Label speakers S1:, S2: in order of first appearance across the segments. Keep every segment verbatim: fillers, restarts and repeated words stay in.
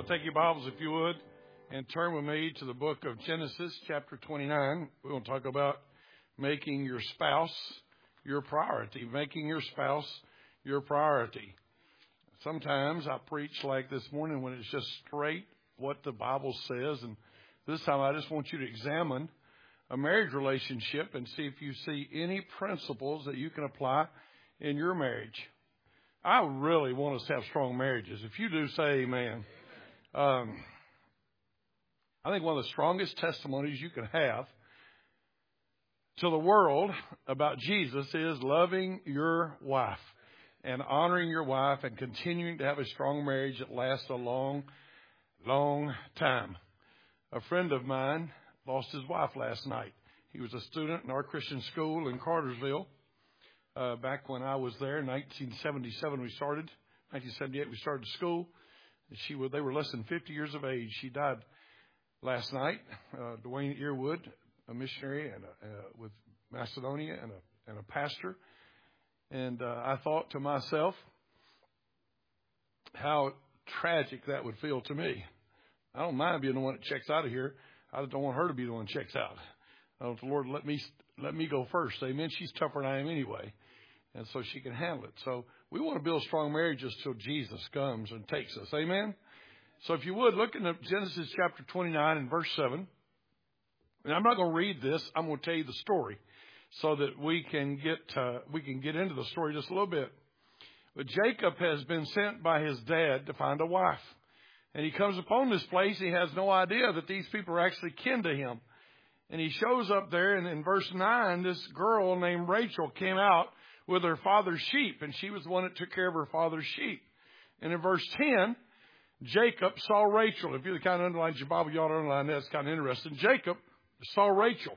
S1: So take your Bibles, if you would, and turn with me to the book of Genesis, chapter twenty-nine. We're going to talk about making your spouse your priority, making your spouse your priority. Sometimes I preach like this morning when it's just straight what the Bible says, and this time I just want you to examine a marriage relationship and see if you see any principles that you can apply in your marriage. I really want us to have strong marriages. If you do, say amen. Um, I think one of the strongest testimonies you can have to the world about Jesus is loving your wife and honoring your wife and continuing to have a strong marriage that lasts a long, long time. A friend of mine lost his wife last night. He was a student in our Christian school in Cartersville. Uh, back when I was there in nineteen seventy-seven, we started. nineteen seventy-eight, we started school. She was, they were less than fifty years of age. She died last night. Uh, Dwayne Earwood, a missionary and a, uh, with Macedonia and a, and a pastor. And uh, I thought to myself how tragic that would feel to me. I don't mind being the one that checks out of here. I just don't want her to be the one that checks out. I want the Lord let me let me go first. Amen. She's tougher than I am anyway. And so she can handle it. So we want to build strong marriages till Jesus comes and takes us. Amen. So if you would, look in Genesis chapter twenty-nine and verse seven. And I'm not going to read this. I'm going to tell you the story so that we can get uh, we can get into the story just a little bit. But Jacob has been sent by his dad to find a wife. And he comes upon this place. He has no idea that these people are actually kin to him. And he shows up there, and in verse nine, this girl named Rachel came out with her father's sheep, and she was the one that took care of her father's sheep. And in verse ten, Jacob saw Rachel. If you kind of underline your Bible, you ought to underline that. It's kind of interesting. Jacob saw Rachel,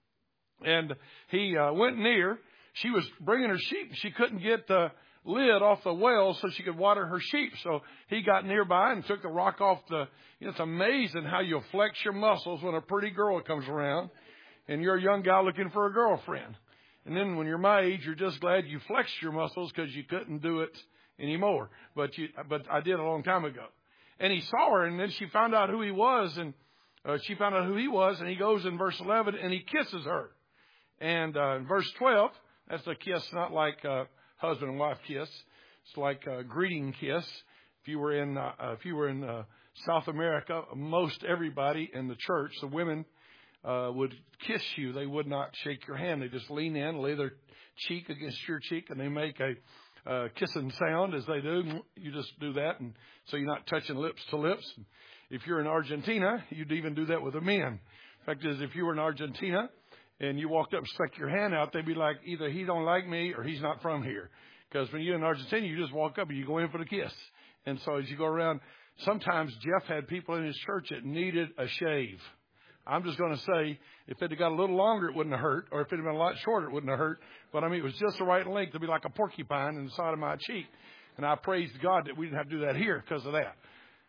S1: and he uh, went near. She was bringing her sheep. She couldn't get the lid off the well so she could water her sheep. So he got nearby and took the rock off the, you know, it's amazing how you flex your muscles when a pretty girl comes around and you're a young guy looking for a girlfriend. And then when you're my age, you're just glad you flexed your muscles because you couldn't do it anymore. But you, but I did a long time ago. And he saw her, and then she found out who he was, and uh, she found out who he was, and he goes in verse eleven and he kisses her. And uh, in verse twelve, that's a kiss, not like uh, husband and wife kiss. It's like a greeting kiss. If you were in, uh, if you were in uh, South America, most everybody in the church, the women uh, would kiss you. They would not shake your hand. They just lean in, lay their cheek against your cheek, and they make a uh, kissing sound as they do. You just do that, and so you're not touching lips to lips. If you're in Argentina, you'd even do that with the men. The fact is, if you were in Argentina and you walked up and stuck your hand out, they'd be like, either he don't like me or he's not from here. Because when you're in Argentina, you just walk up and you go in for the kiss. And so as you go around, sometimes Jeff had people in his church that needed a shave. I'm just going to say, if it had got a little longer, it wouldn't have hurt. Or if it had been a lot shorter, it wouldn't have hurt. But I mean, it was just the right length to be like a porcupine in the side of my cheek. And I praised God that we didn't have to do that here because of that.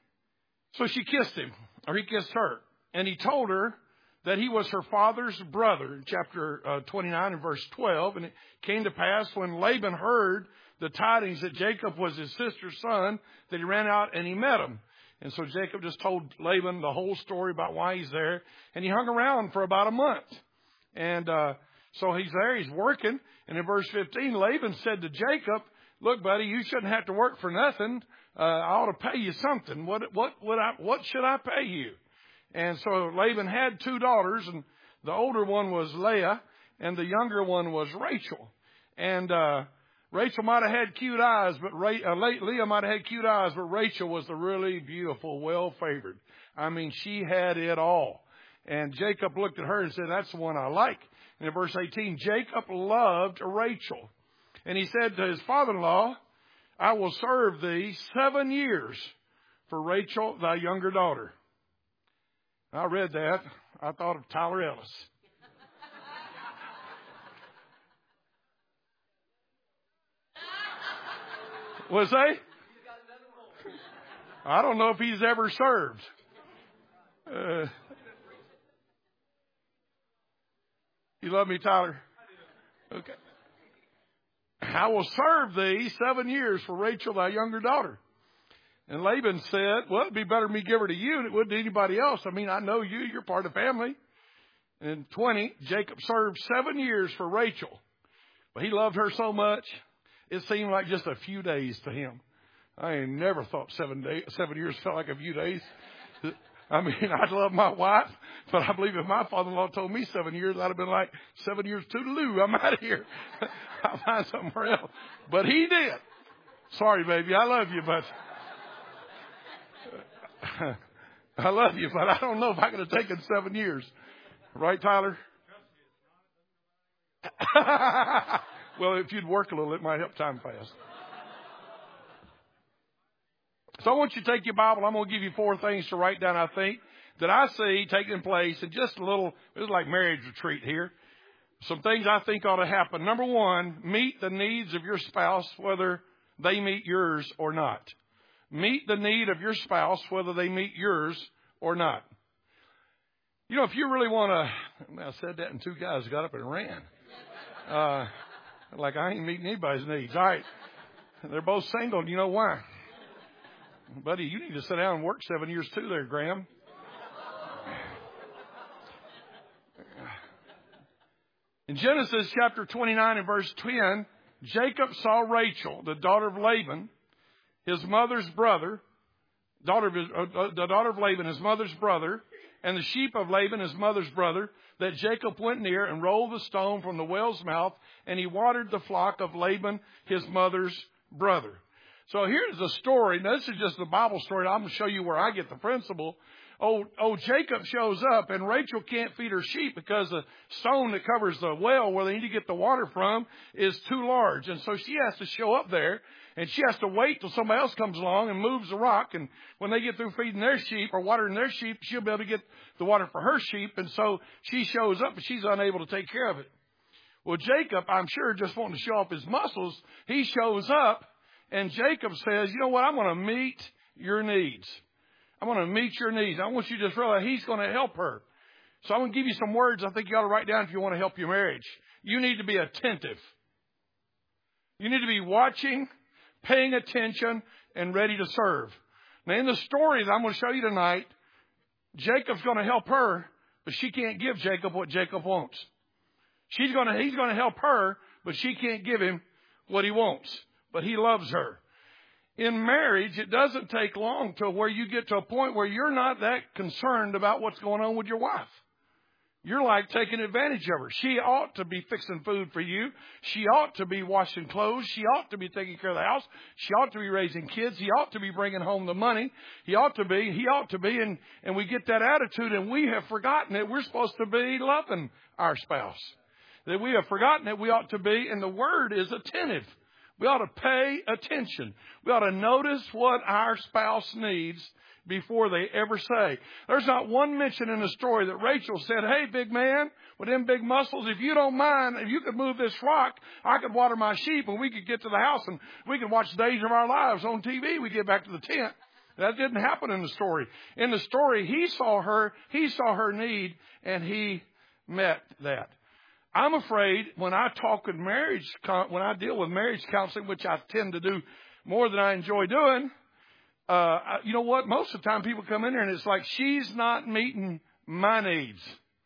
S1: So she kissed him, or he kissed her. And he told her that he was her father's brother, chapter uh, twenty-nine and verse twelve. And it came to pass when Laban heard the tidings that Jacob was his sister's son, that he ran out and he met him. And so Jacob just told Laban the whole story about why he's there. And he hung around for about a month. And uh, so he's there, he's working. And in verse fifteen, Laban said to Jacob, look, buddy, you shouldn't have to work for nothing. Uh, I ought to pay you something. What, what, what, I, what should I pay you? And so Laban had two daughters, and the older one was Leah, and the younger one was Rachel. And uh, Rachel might have had cute eyes, but Ra- uh, Leah might have had cute eyes, but Rachel was the really beautiful, well-favored. I mean, she had it all. And Jacob looked at her and said, that's the one I like. And in verse eighteen, Jacob loved Rachel. And he said to his father-in-law, I will serve thee seven years for Rachel, thy younger daughter. I read that. I thought of Tyler Ellis. Was they? I don't know if he's ever served. Uh, you love me, Tyler? Okay. I will serve thee seven years for Rachel, thy younger daughter. And Laban said, well, it'd be better me give her to you than it would to anybody else. I mean, I know you. You're part of the family. And twenty, Jacob served seven years for Rachel. But he loved her so much, it seemed like just a few days to him. I ain't never thought seven days, seven years felt like a few days. I mean, I love my wife, but I believe if my father-in-law told me seven years, I'd have been like, seven years toodaloo, I'm out of here. I'll find somewhere else. But he did. Sorry, baby, I love you, but I love you, but I don't know if I could have taken seven years. Right, Tyler? Well, if you'd work a little, it might help time pass. So I want you to take your Bible. I'm going to give you four things to write down, I think, that I see taking place in just a little, this is like marriage retreat here. Some things I think ought to happen. Number one, meet the needs of your spouse, whether they meet yours or not. Meet the need of your spouse, whether they meet yours or not. You know, if you really want to, I said that and two guys got up and ran. Uh, like I ain't meeting anybody's needs. All right. They're both single. Do you know why? Buddy, you need to sit down and work seven years too there, Graham. In Genesis chapter twenty-nine and verse ten, Jacob saw Rachel, the daughter of Laban, his mother's brother, daughter of his, uh, the daughter of Laban, his mother's brother, and the sheep of Laban, his mother's brother, that Jacob went near and rolled the stone from the well's mouth, and he watered the flock of Laban, his mother's brother. So here's the story. Now, this is just the Bible story. I'm going to show you where I get the principle. Oh, oh, Jacob shows up, and Rachel can't feed her sheep because the stone that covers the well where they need to get the water from is too large. And so she has to show up there, and she has to wait till somebody else comes along and moves the rock. And when they get through feeding their sheep or watering their sheep, she'll be able to get the water for her sheep. And so she shows up, but she's unable to take care of it. Well, Jacob, I'm sure, just wanting to show off his muscles, he shows up. And Jacob says, you know what, I'm going to meet your needs. I'm going to meet your needs. I want you to just realize he's going to help her. So I'm going to give you some words I think you ought to write down if you want to help your marriage. You need to be attentive. You need to be watching, paying attention, and ready to serve. Now, in the story that I'm going to show you tonight, Jacob's going to help her, but she can't give Jacob what Jacob wants. She's going to, he's going to help her, but she can't give him what he wants. But he loves her. In marriage, it doesn't take long to where you get to a point where you're not that concerned about what's going on with your wife. You're like taking advantage of her. She ought to be fixing food for you. She ought to be washing clothes. She ought to be taking care of the house. She ought to be raising kids. He ought to be bringing home the money. He ought to be. He ought to be. And, and we get that attitude, and we have forgotten that we're supposed to be loving our spouse. That we have forgotten that we ought to be, and the word is attentive. We ought to pay attention. We ought to notice what our spouse needs before they ever say. There's not one mention in the story that Rachel said, hey, big man, with them big muscles, if you don't mind, if you could move this rock, I could water my sheep and we could get to the house and we could watch Days of Our Lives on T V. We get back to the tent. That didn't happen in the story. In the story, he saw her, he saw her need, and he met that. I'm afraid when I talk with marriage, when I deal with marriage counseling, which I tend to do more than I enjoy doing, uh, you know what? Most of the time people come in there and it's like, she's not meeting my needs.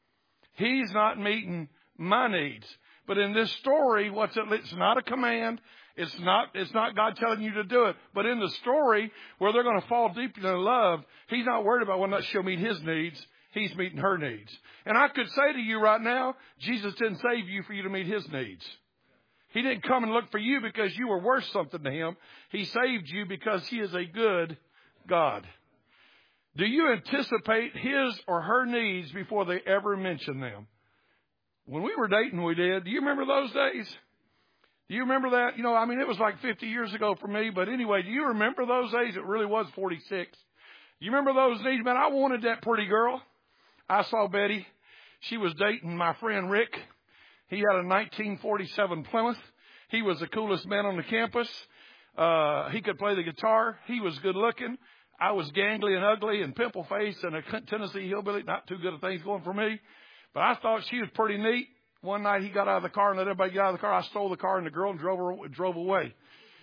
S1: He's not meeting my needs. But in this story, what's it? It's not a command. It's not, it's not God telling you to do it. But in the story where they're going to fall deeply in love, he's not worried about whether or not she'll meet his needs. He's meeting her needs. And I could say to you right now, Jesus didn't save you for you to meet his needs. He didn't come and look for you because you were worth something to him. He saved you because he is a good God. Do you anticipate his or her needs before they ever mention them? When we were dating, we did. Do you remember those days? Do you remember that? You know, I mean, it was like fifty years ago for me. But anyway, do you remember those days? It really was forty-six. Do you remember those days? Man, I wanted that pretty girl. I saw Betty. She was dating my friend Rick. He had a nineteen forty-seven Plymouth. He was the coolest man on the campus. Uh, he could play the guitar. He was good looking. I was gangly and ugly and pimple faced and a Tennessee hillbilly. Not too good at things going for me. But I thought she was pretty neat. One night he got out of the car and let everybody get out of the car. I stole the car and the girl and drove her, drove away.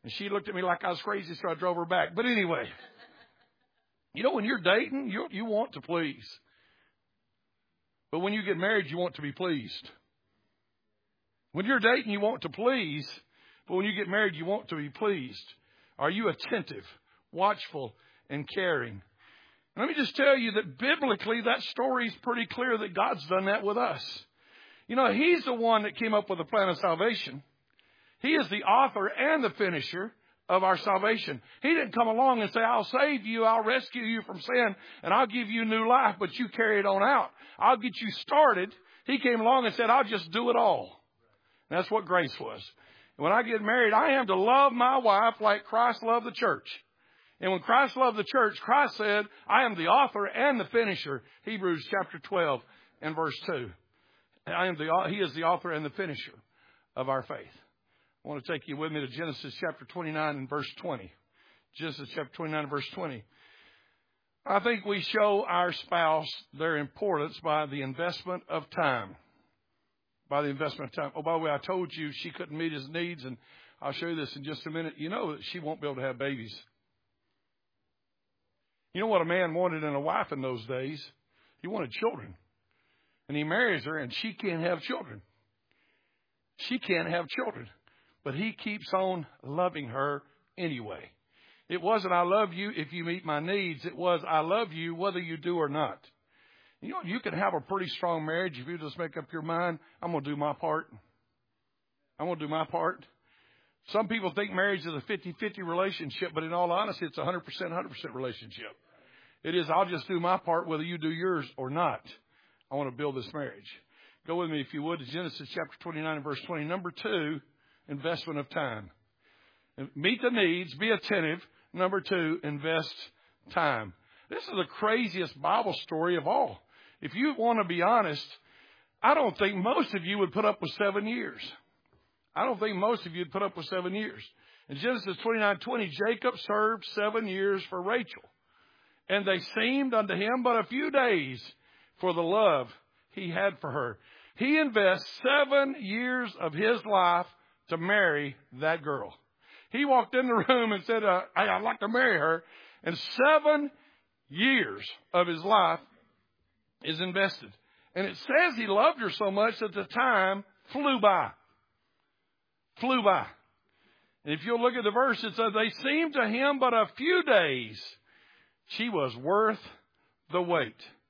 S1: And she looked at me like I was crazy, so I drove her back. But anyway, you know, when you're dating, you, you want to please. But when you get married, you want to be pleased. When you're dating, you want to please. But when you get married, you want to be pleased. Are you attentive, watchful, and caring? And let me just tell you that biblically, that story is pretty clear that God's done that with us. You know, He's the one that came up with the plan of salvation. He is the author and the finisher of our salvation. He didn't come along and say, I'll save you, I'll rescue you from sin, and I'll give you new life, but you carry it on out. I'll get you started. He came along and said, I'll just do it all. And that's what grace was. And when I get married, I am to love my wife like Christ loved the church. And when Christ loved the church, Christ said, I am the author and the finisher. Hebrews chapter twelve and verse two. I am the, he is the author and the finisher of our faith. I want to take you with me to Genesis chapter twenty-nine and verse twenty. Genesis chapter twenty-nine and verse twenty. I think we show our spouse their importance by the investment of time. By the investment of time. Oh, by the way, I told you she couldn't meet his needs, and I'll show you this in just a minute. You know that she won't be able to have babies. You know what a man wanted in a wife in those days? He wanted children. And he marries her, and she can't have children. She can't have children. But he keeps on loving her anyway. It wasn't, I love you if you meet my needs. It was, I love you whether you do or not. You know, you can have a pretty strong marriage if you just make up your mind, I'm going to do my part. I'm going to do my part. Some people think marriage is a fifty-fifty relationship, but in all honesty, it's a one hundred percent, one hundred percent relationship. It is, I'll just do my part whether you do yours or not. I want to build this marriage. Go with me, if you would, to Genesis chapter twenty-nine and verse twenty. Number two, investment of time. Meet the needs, be attentive. Number two, invest time. This is the craziest Bible story of all. If you want to be honest, I don't think most of you would put up with seven years. I don't think most of you would put up with seven years. In Genesis twenty-nine twenty, Jacob served seven years for Rachel. And they seemed unto him but a few days for the love he had for her. He invests seven years of his life to marry that girl. He walked in the room and said, uh, hey, I'd like to marry her. And seven years of his life is invested. And it says he loved her so much that the time flew by. Flew by. And if you'll look at the verse, it says, they seemed to him but a few days. She was worth the wait.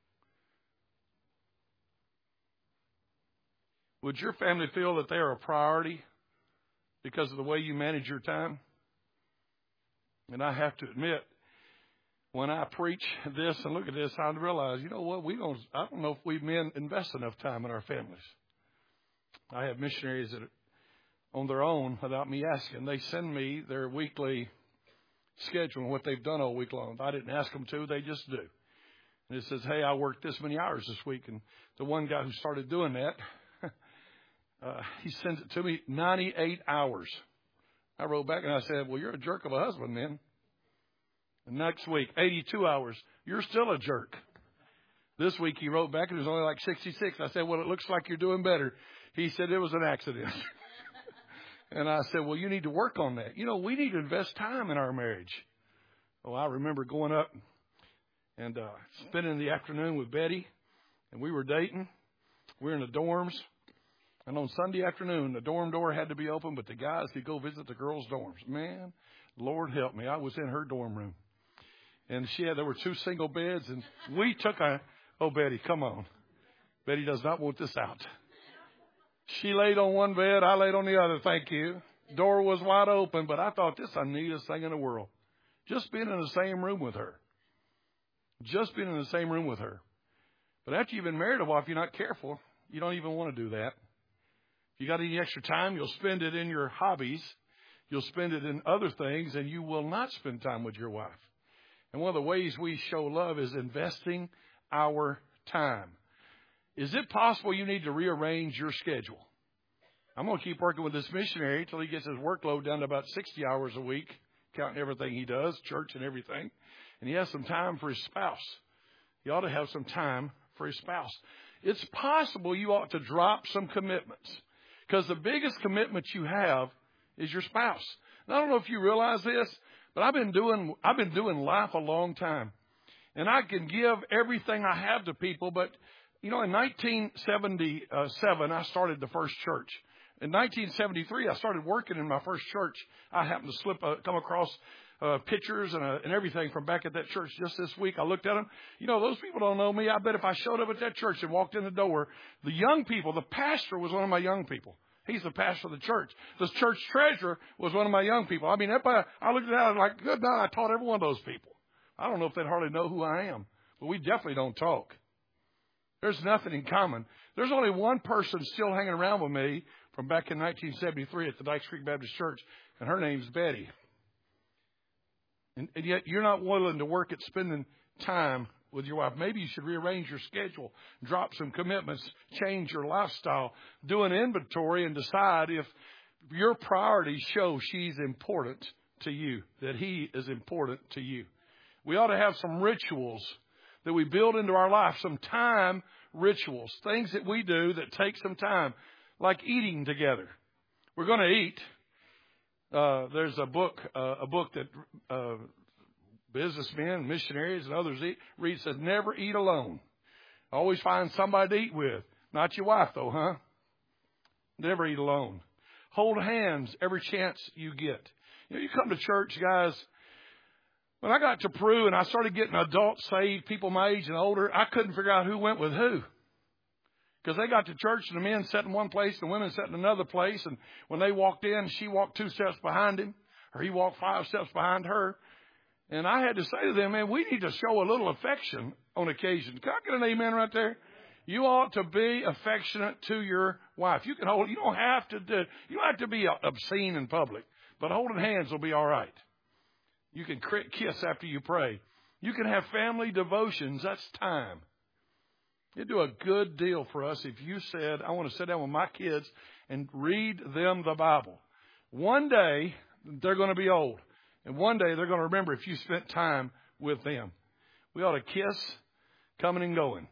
S1: Would your family feel that they are a priority because of the way you manage your time? And I have to admit, when I preach this and look at this, I realize, you know what, we don't, I don't know if we men invest enough time in our families. I have missionaries that are on their own without me asking. They send me their weekly schedule and what they've done all week long. I didn't ask them to, they just do. And it says, hey, I worked this many hours this week. And the one guy who started doing that, Uh, he sends it to me, ninety-eight hours. I wrote back and I said, well, you're a jerk of a husband, man. And next week, eighty-two hours. You're still a jerk. This week he wrote back and it was only like sixty-six. I said, well, it looks like you're doing better. He said it was an accident. And I said, well, you need to work on that. You know, we need to invest time in our marriage. Oh, I remember going up and uh, spending the afternoon with Betty, and we were dating. We were in the dorms. And on Sunday afternoon, the dorm door had to be open, but the guys could go visit the girls' dorms. Man, Lord help me. I was in her dorm room. And she had, there were two single beds, and we took a, oh, Betty, come on. Betty does not want this out. She laid on one bed, I laid on the other, thank you. Door was wide open, but I thought this is the neatest thing in the world. Just being in the same room with her. Just being in the same room with her. But after you've been married a while, if you're not careful, you don't even want to do that. If you got any extra time, you'll spend it in your hobbies. You'll spend it in other things, and you will not spend time with your wife. And one of the ways we show love is investing our time. Is it possible you need to rearrange your schedule? I'm going to keep working with this missionary until he gets his workload down to about sixty hours a week, counting everything he does, church and everything. And he has some time for his spouse. He ought to have some time for his spouse. It's possible you ought to drop some commitments. Because the biggest commitment you have is your spouse. And I don't know if you realize this, but I've been doing, I've been doing life a long time. And I can give everything I have to people, but, you know, in nineteen seventy-seven, I started the first church. In nineteen seventy-three, I started working in my first church. I happened to slip, uh, come across uh, pictures and, uh, and everything from back at that church just this week. I looked at them. You know, those people don't know me. I bet if I showed up at that church and walked in the door, the young people, the pastor was one of my young people. He's the pastor of the church. The church treasurer was one of my young people. I mean, everybody, I looked at that and like, good night, I taught every one of those people. I don't know if they'd hardly know who I am, but we definitely don't talk. There's nothing in common. There's only one person still hanging around with me from back in nineteen seventy-three at the Dykes Creek Baptist Church, and her name's Betty. And, and yet you're not willing to work at spending time with your wife. Maybe you should rearrange your schedule, drop some commitments, change your lifestyle, do an inventory, and decide if your priorities show she's important to you, that he is important to you. We ought to have some rituals that we build into our life, some time rituals, things that we do that take some time, like eating together. We're going to eat. Uh, there's a book, uh, a book that uh, businessmen, missionaries, and others eat, read, says, never eat alone. Always find somebody to eat with. Not your wife, though, huh? Never eat alone. Hold hands every chance you get. You know, you come to church, guys. When I got to Peru and I started getting adults saved, people my age and older, I couldn't figure out who went with who. Because they got to church and the men sat in one place and the women sat in another place. And when they walked in, she walked two steps behind him, or he walked five steps behind her. And I had to say to them, man, we need to show a little affection on occasion. Can I get an amen right there? You ought to be affectionate to your wife. You can hold, you don't have to do, you don't have to be obscene in public, but holding hands will be all right. You can kiss after you pray. You can have family devotions. That's time. It'd do a good deal for us if you said, I want to sit down with my kids and read them the Bible. One day, they're going to be old. And one day, they're going to remember if you spent time with them. We ought to kiss coming and going.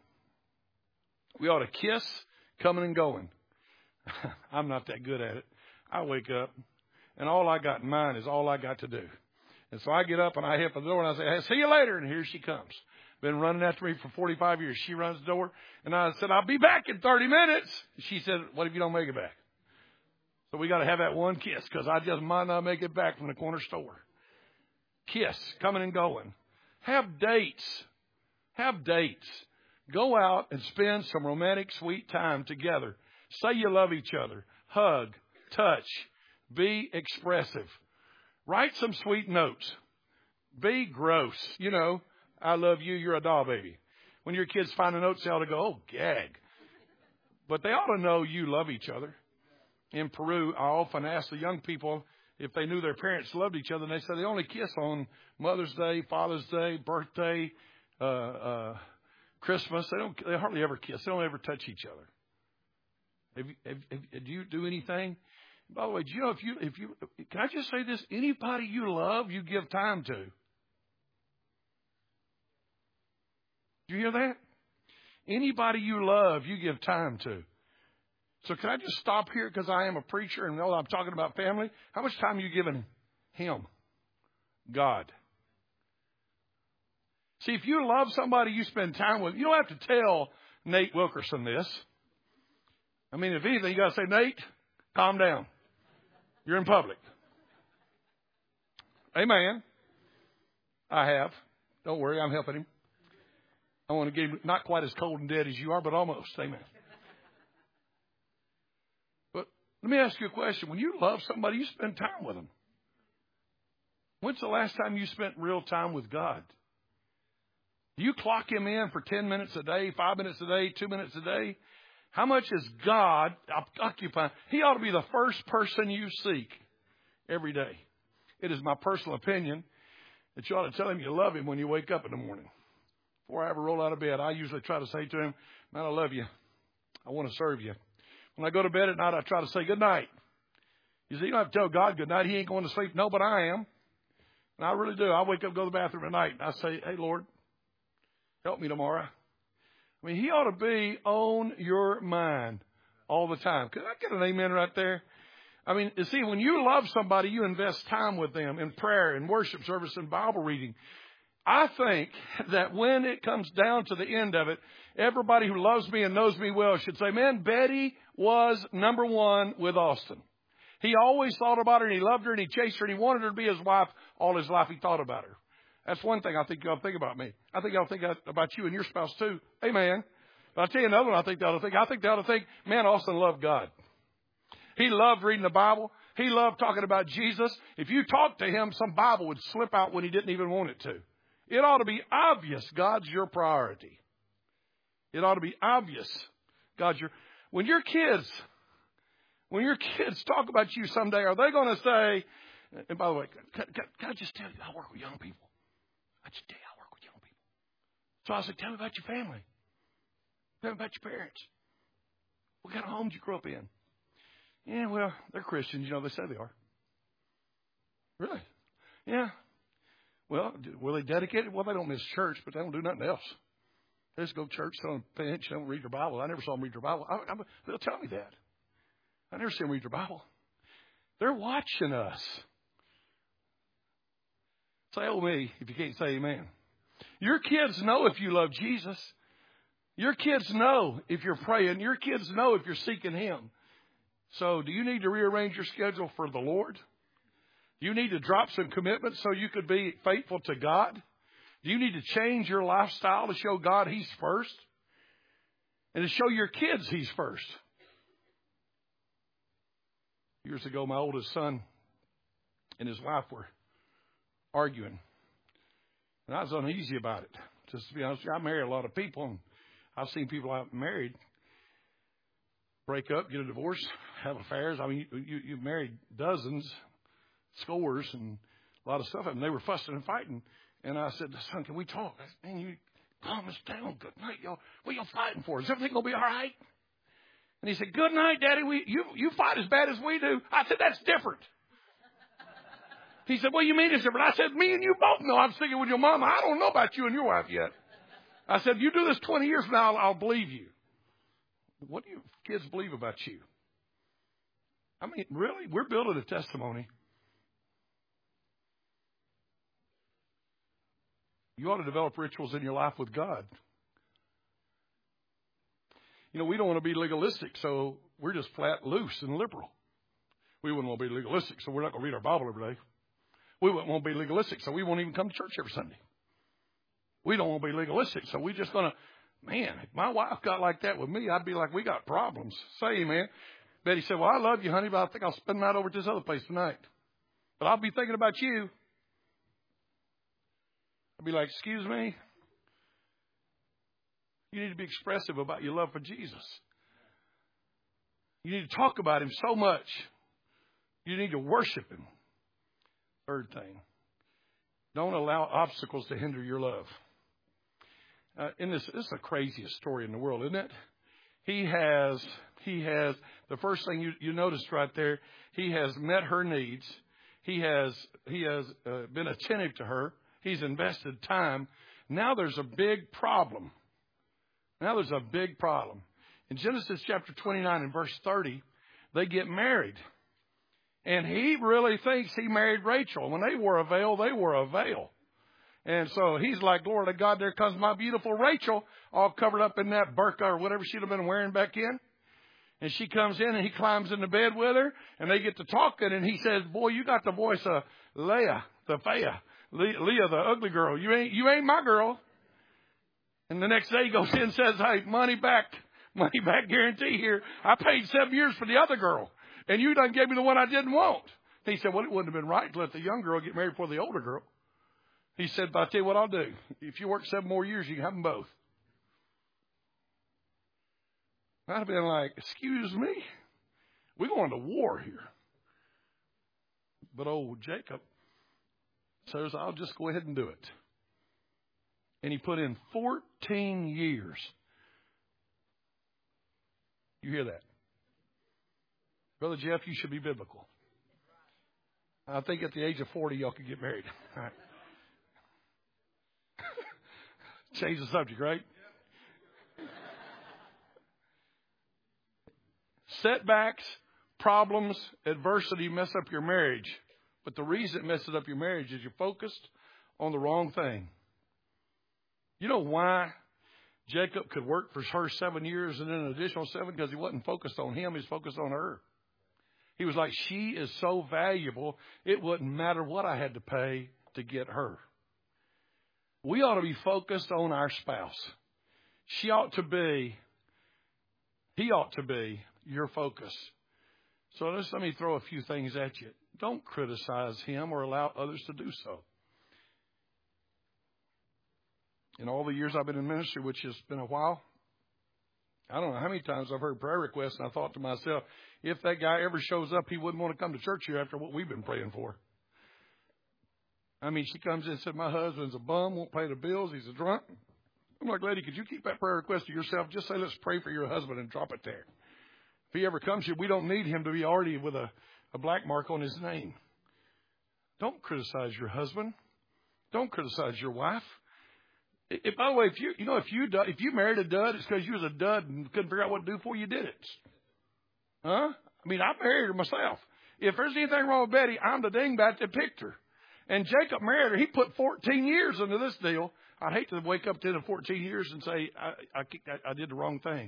S1: We ought to kiss coming and going. I'm not that good at it. I wake up, and all I got in mind is all I got to do. And so I get up and I hit the door and I say, hey, see you later. And here she comes. Been running after me for forty-five years. She runs the door. And I said, I'll be back in thirty minutes. She said, what if you don't make it back? So we got to have that one kiss because I just might not make it back from the corner store. Kiss, coming and going. Have dates. Have dates. Go out and spend some romantic, sweet time together. Say you love each other. Hug. Touch. Be expressive. Write some sweet notes. Be gross. You know, I love you, you're a doll baby. When your kids find a note, they ought to go, oh, gag. But they ought to know you love each other. In Peru, I often ask the young people if they knew their parents loved each other. And they said they only kiss on Mother's Day, Father's Day, birthday, uh, uh, Christmas. They don't. They hardly ever kiss. They don't ever touch each other. Have you, have, have, do you do anything? By the way, do you know if you, if you, can I just say this? Anybody you love, you give time to. Do you hear that? Anybody you love, you give time to. So can I just stop here because I am a preacher and know I'm talking about family? How much time are you giving him? God. See, if you love somebody you spend time with, you don't have to tell Nate Wilkerson this. I mean, if anything, you got to say, Nate, calm down. You're in public. Amen. I have. Don't worry, I'm helping him. I want to give him not quite as cold and dead as you are, but almost. Amen. But let me ask you a question. When you love somebody, you spend time with them. When's the last time you spent real time with God? Do you clock him in for ten minutes a day, five minutes a day, two minutes a day? How much is God occupying? He ought to be the first person you seek every day. It is my personal opinion that you ought to tell him you love him when you wake up in the morning. Before I ever roll out of bed, I usually try to say to him, man, I love you. I want to serve you. When I go to bed at night, I try to say good night. You see, you don't have to tell God good night. He ain't going to sleep. No, but I am. And I really do. I wake up, go to the bathroom at night, and I say, hey, Lord, help me tomorrow. I mean, he ought to be on your mind all the time. Could I get an amen right there? I mean, you see, when you love somebody, you invest time with them in prayer and worship service and Bible reading. I think that when it comes down to the end of it, everybody who loves me and knows me well should say, man, Betty was number one with Austin. He always thought about her, and he loved her, and he chased her, and he wanted her to be his wife. All his life he thought about her. That's one thing I think y'all think about me. I think y'all think about you and your spouse too. Amen. But I'll tell you another one I think they ought to think. I think they ought to think, man, Austin loved God. He loved reading the Bible. He loved talking about Jesus. If you talked to him, some Bible would slip out when he didn't even want it to. It ought to be obvious God's your priority. It ought to be obvious God's your... When your kids, when your kids talk about you someday, are they going to say, and by the way, can, can, can I just tell you, I work with young people. I just tell you, I work with young people. So I said, tell me about your family. Tell me about your parents. What kind of homes you grew up in? Yeah, well, they're Christians. You know, they say they are. Really? Yeah. Well, were they dedicated? Well, they don't miss church, but they don't do nothing else. They just go to church, sit on a bench, they don't read their Bible. I never saw them read their Bible. I, I, they'll tell me that. I never see them read their Bible. They're watching us. Say, oh, me, if you can't say amen. Your kids know if you love Jesus. Your kids know if you're praying. Your kids know if you're seeking him. So do you need to rearrange your schedule for the Lord? Do you need to drop some commitments so you could be faithful to God? Do you need to change your lifestyle to show God he's first? And to show your kids he's first? Years ago, my oldest son and his wife were arguing. And I was uneasy about it. Just to be honest, I marry a lot of people, and I've seen people I've married break up, get a divorce, have affairs. I mean, you, you, you've married dozens, scores, and a lot of stuff. And they were fussing and fighting. And I said, son, can we talk? I said, man, you calm us down. Good night, y'all. What are y'all fighting for? Is everything going to be all right? And he said, good night, Daddy. We, you, you fight as bad as we do. I said, that's different. He said, what do you mean it's different? I said, me and you both know I'm sticking with your mama. I don't know about you and your wife yet. I said, you do this twenty years from now, I'll, I'll believe you. What do you kids believe about you? I mean, really, we're building a testimony. You ought to develop rituals in your life with God. You know, we don't want to be legalistic, so we're just flat loose and liberal. We wouldn't want to be legalistic, so we're not going to read our Bible every day. We wouldn't want to be legalistic, so we won't even come to church every Sunday. We don't want to be legalistic, so we're just going to, man, if my wife got like that with me, I'd be like, we got problems. Say amen. Betty said, well, I love you, honey, but I think I'll spend the night over at this other place tonight. But I'll be thinking about you. I'd be like, excuse me? You need to be expressive about your love for Jesus. You need to talk about him so much. You need to worship him. Third thing, don't allow obstacles to hinder your love. Uh, in this, this is the craziest story in the world, isn't it? He has, he has, the first thing you, you noticed right there, he has met her needs. He has, he has uh, been attentive to her. He's invested time. Now there's a big problem. Now there's a big problem. In Genesis chapter twenty-nine and verse thirty, they get married. And he really thinks he married Rachel. When they wore a veil, they wore a veil. And so he's like, glory to God, there comes my beautiful Rachel, all covered up in that burqa or whatever she'd have been wearing back in. And she comes in and he climbs into bed with her. And they get to talking. And he says, boy, you got the voice of Leah, the Phaya. Leah, the ugly girl. You ain't, you ain't my girl. And the next day he goes in and says, hey, money back, money back guarantee here. I paid seven years for the other girl. And you done gave me the one I didn't want. He said, well, it wouldn't have been right to let the young girl get married before the older girl. He said, but I'll tell you what I'll do. If you work seven more years, you can have them both. I'd have been like, excuse me? We're going to war here. But old Jacob says, I'll just go ahead and do it. And he put in fourteen years. You hear that? Brother Jeff, you should be biblical. I think at the age of forty, y'all could get married. All right. Change the subject, right? Setbacks, problems, adversity mess up your marriage. But the reason it messes up your marriage is you're focused on the wrong thing. You know why Jacob could work for her seven years and then an additional seven? Because he wasn't focused on him. He was focused on her. He was like, she is so valuable, it wouldn't matter what I had to pay to get her. We ought to be focused on our spouse. She ought to be, he ought to be your focus. So just let me throw a few things at you. Don't criticize him or allow others to do so. In all the years I've been in ministry, which has been a while, I don't know how many times I've heard prayer requests, and I thought to myself, if that guy ever shows up, he wouldn't want to come to church here after what we've been praying for. I mean, she comes in and said, my husband's a bum, won't pay the bills, he's a drunk. I'm like, lady, could you keep that prayer request to yourself? Just say, let's pray for your husband and drop it there. If he ever comes here, we don't need him to be already with a, a black mark on his name. Don't criticize your husband. Don't criticize your wife. If, by the way, if you you know if you if you married a dud, it's because you was a dud and couldn't figure out what to do before you did it. Huh? I mean, I married her myself. If there's anything wrong with Betty, I'm the dingbat that picked her. And Jacob married her. He put fourteen years into this deal. I'd hate to wake up to the fourteen years and say I, I I did the wrong thing.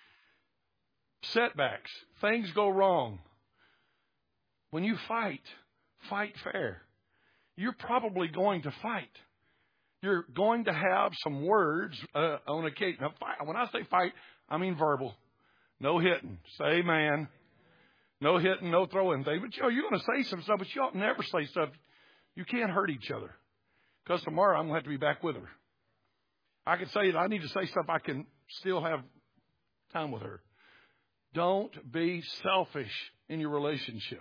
S1: Setbacks, things go wrong. When you fight, fight fair. You're probably going to fight. You're going to have some words uh, on occasion. Now, fight, when I say fight, I mean verbal. No hitting. Say amen. No hitting, no throwing things. But, you know, you're going to say some stuff, but you ought to never say stuff. You can't hurt each other. Because tomorrow I'm going to have to be back with her. I can say that I need to say stuff. I can still have time with her. Don't be selfish in your relationship.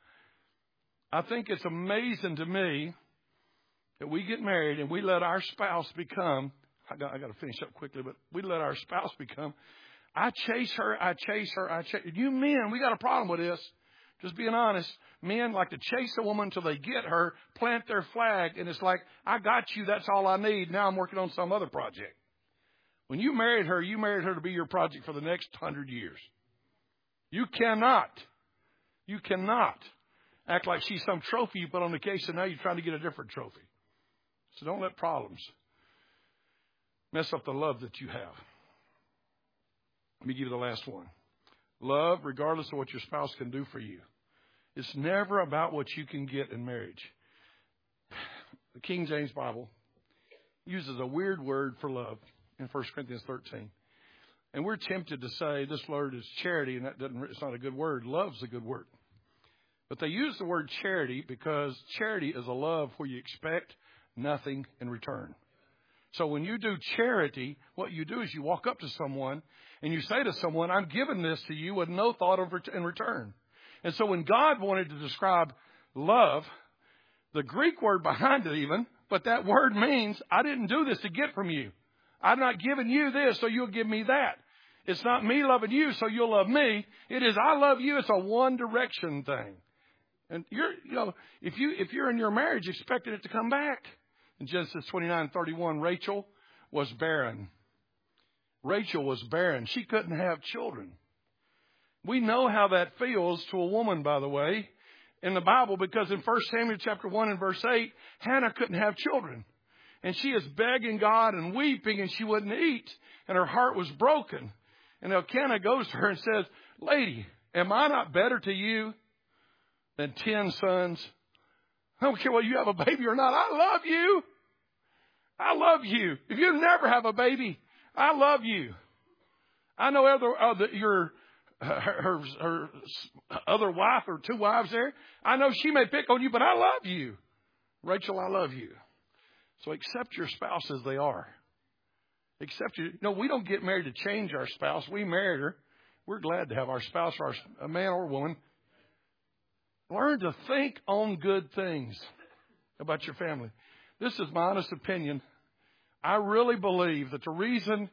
S1: I think it's amazing to me that we get married and we let our spouse become, I got, I got to finish up quickly, but we let our spouse become, I chase her, I chase her, I chase. You men, we got a problem with this. Just being honest. Men like to chase a woman until they get her, plant their flag, and it's like, I got you, that's all I need. Now I'm working on some other project. When you married her, you married her to be your project for the next hundred years. You cannot, you cannot act like she's some trophy you put on the case and now you're trying to get a different trophy. So don't let problems mess up the love that you have. Let me give you the last one. Love, regardless of what your spouse can do for you. It's never about what you can get in marriage. The King James Bible uses a weird word for love in First Corinthians thirteen. And we're tempted to say this word is charity, and that doesn't, it's not a good word. Love's a good word. But they use the word charity because charity is a love where you expect nothing in return. So when you do charity, what you do is you walk up to someone and you say to someone, I'm giving this to you with no thought of ret- in return. And so when God wanted to describe love, the Greek word behind it even, but that word means I didn't do this to get from you. I'm not giving you this so you'll give me that. It's not me loving you so you'll love me. It is I love you. It's a one direction thing. And you're, you know, if you, if you're in your marriage expecting it to come back. In Genesis twenty-nine thirty-one, Rachel was barren. Rachel was barren. She couldn't have children. We know how that feels to a woman, by the way, in the Bible, because in First Samuel chapter one and verse eight, Hannah couldn't have children. And she is begging God and weeping, and she wouldn't eat, and her heart was broken. And Elkanah goes to her and says, Lady, am I not better to you than ten sons? I don't care whether you have a baby or not. I love you. I love you. If you never have a baby, I love you. I know other, other your her, her, her other wife or two wives there. I know she may pick on you, but I love you. Rachel, I love you. So accept your spouse as they are. Accept you. No, we don't get married to change our spouse. We married her. We're glad to have our spouse, or our, a man or woman. Learn to think on good things about your family. This is my honest opinion. I really believe that the reason,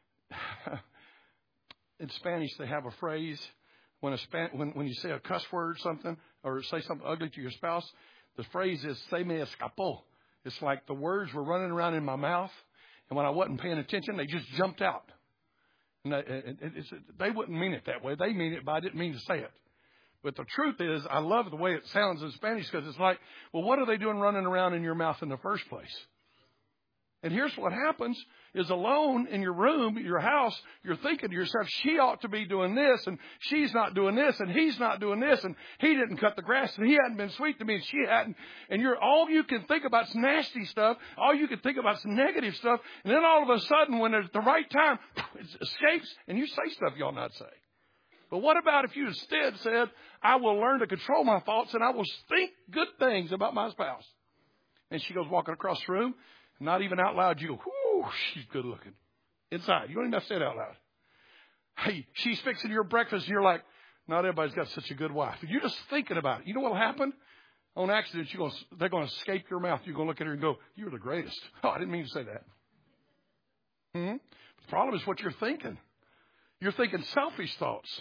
S1: in Spanish they have a phrase, when, a Span, when, when you say a cuss word or something, or say something ugly to your spouse, the phrase is, se me escapó. It's like the words were running around in my mouth, and when I wasn't paying attention, they just jumped out. And they, and it's, they wouldn't mean it that way. They mean it, but I didn't mean to say it. But the truth is, I love the way it sounds in Spanish because it's like, well, what are they doing running around in your mouth in the first place? And here's what happens is alone in your room, your house, you're thinking to yourself, she ought to be doing this, and she's not doing this, and he's not doing this, and he didn't cut the grass, and he hadn't been sweet to me, and she hadn't. And you're all you can think about is nasty stuff. All you can think about is negative stuff. And then all of a sudden, when it's the right time, it escapes, and you say stuff you ought not say. But what about if you instead said, I will learn to control my thoughts, and I will think good things about my spouse? And she goes walking across the room. Not even out loud, you go, whoo, she's good looking. Inside. You don't even have to say it out loud. Hey, she's fixing your breakfast, and you're like, not everybody's got such a good wife. And you're just thinking about it. You know what will happen? On accident, you're going to, they're going to escape your mouth. You're going to look at her and go, you're the greatest. Oh, I didn't mean to say that. Hmm? The problem is what you're thinking. You're thinking selfish thoughts.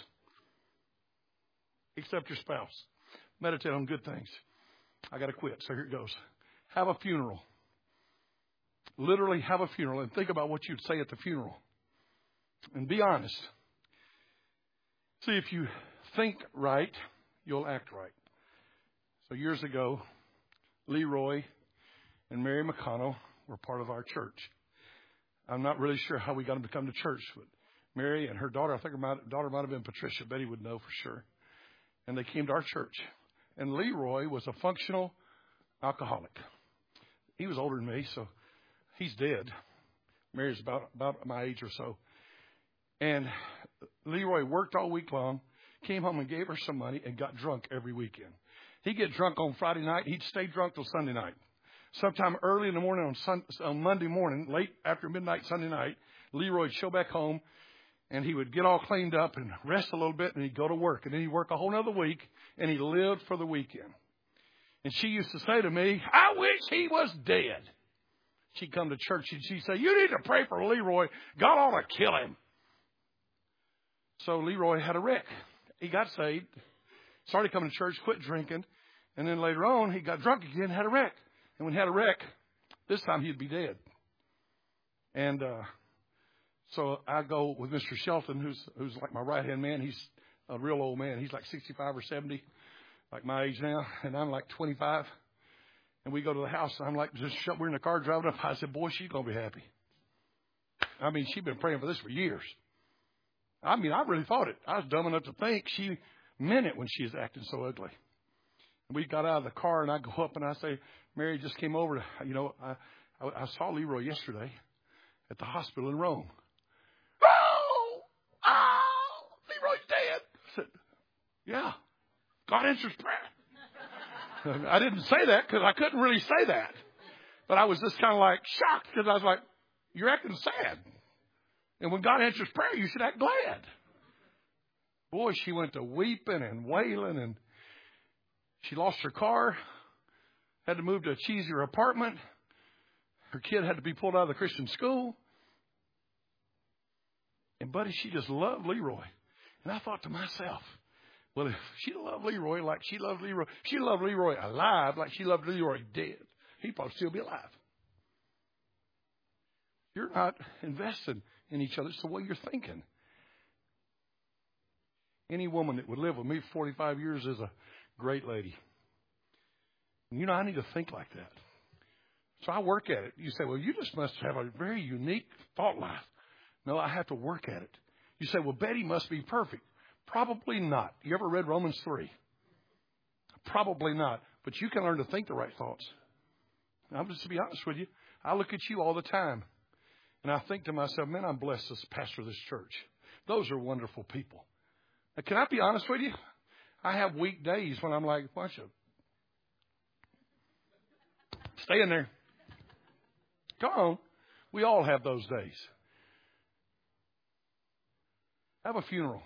S1: Except your spouse. Meditate on good things. I got to quit, so here it goes. Have a funeral. Literally have a funeral and think about what you'd say at the funeral. And be honest. See, if you think right, you'll act right. So years ago, Leroy and Mary McConnell were part of our church. I'm not really sure how we got them to come to church, but Mary and her daughter, I think her daughter might have been Patricia. Betty would know for sure. And they came to our church. And Leroy was a functional alcoholic. He was older than me, so he's dead. Mary's about, about my age or so. And Leroy worked all week long, came home and gave her some money, and got drunk every weekend. He'd get drunk on Friday night. He'd stay drunk till Sunday night. Sometime early in the morning on, sun, on Monday morning, late after midnight Sunday night, Leroy would show back home, and he would get all cleaned up and rest a little bit, and he'd go to work. And then he'd work a whole other week, and he lived for the weekend. And she used to say to me, I wish he was dead. She'd come to church and she'd say, you need to pray for Leroy. God ought to kill him. So Leroy had a wreck. He got saved, started coming to church, quit drinking. And then later on, he got drunk again, had a wreck. And when he had a wreck, this time he'd be dead. And uh, so I go with Mister Shelton, who's who's like my right-hand man. He's a real old man. He's like sixty-five or seventy, like my age now. And I'm like twenty-five. And we go to the house, and I'm like, just we're in the car driving up. I said, boy, she's going to be happy. I mean, she's been praying for this for years. I mean, I really thought it. I was dumb enough to think she meant it when she was acting so ugly. And we got out of the car, and I go up, and I say, Mary just came over. You know, I, I, I saw Leroy yesterday at the hospital in Rome. Oh, oh, Leroy's dead. I said, yeah, God answers prayer. I didn't say that because I couldn't really say that. But I was just kind of like shocked because I was like, you're acting sad. And when God answers prayer, you should act glad. Boy, she went to weeping and wailing, and she lost her car, had to move to a cheesier apartment. Her kid had to be pulled out of the Christian school. And, buddy, she just loved Leroy. And I thought to myself, well, if she loved Leroy like she loved Leroy, if she loved Leroy alive like she loved Leroy dead, he'd probably still be alive. You're not invested in each other. It's the way you're thinking. Any woman that would live with me for forty-five years is a great lady. And you know, I need to think like that. So I work at it. You say, well, you just must have a very unique thought life. No, I have to work at it. You say, well, Betty must be perfect. Probably not. You ever read Romans three? Probably not. But you can learn to think the right thoughts. I'm just to be honest with you. I look at you all the time. And I think to myself, man, I'm blessed as pastor of this church. Those are wonderful people. Now, can I be honest with you? I have weak days when I'm like, why don't you stay in there? Come on. We all have those days. Have a funeral.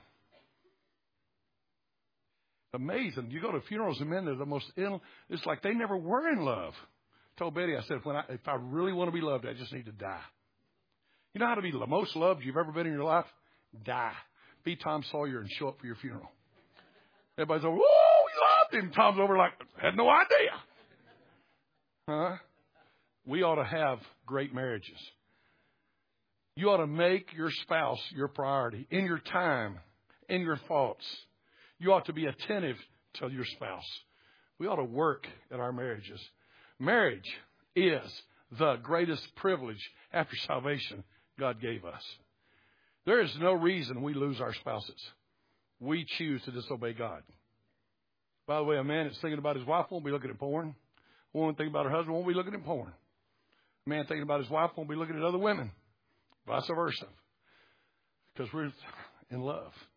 S1: Amazing. You go to funerals and men, they're the most ill. It's like they never were in love. I told Betty, I said, when I, if I really want to be loved, I just need to die. You know how to be the most loved you've ever been in your life? Die. Be Tom Sawyer and show up for your funeral. Everybody's like, whoa, we loved him. Tom's over like, had no idea. Huh? We ought to have great marriages. You ought to make your spouse your priority in your time, in your thoughts. You ought to be attentive to your spouse. We ought to work at our marriages. Marriage is the greatest privilege after salvation God gave us. There is no reason we lose our spouses. We choose to disobey God. By the way, a man that's thinking about his wife won't be looking at porn. A woman thinking about her husband won't be looking at porn. A man thinking about his wife won't be looking at other women. Vice versa. Because we're in love.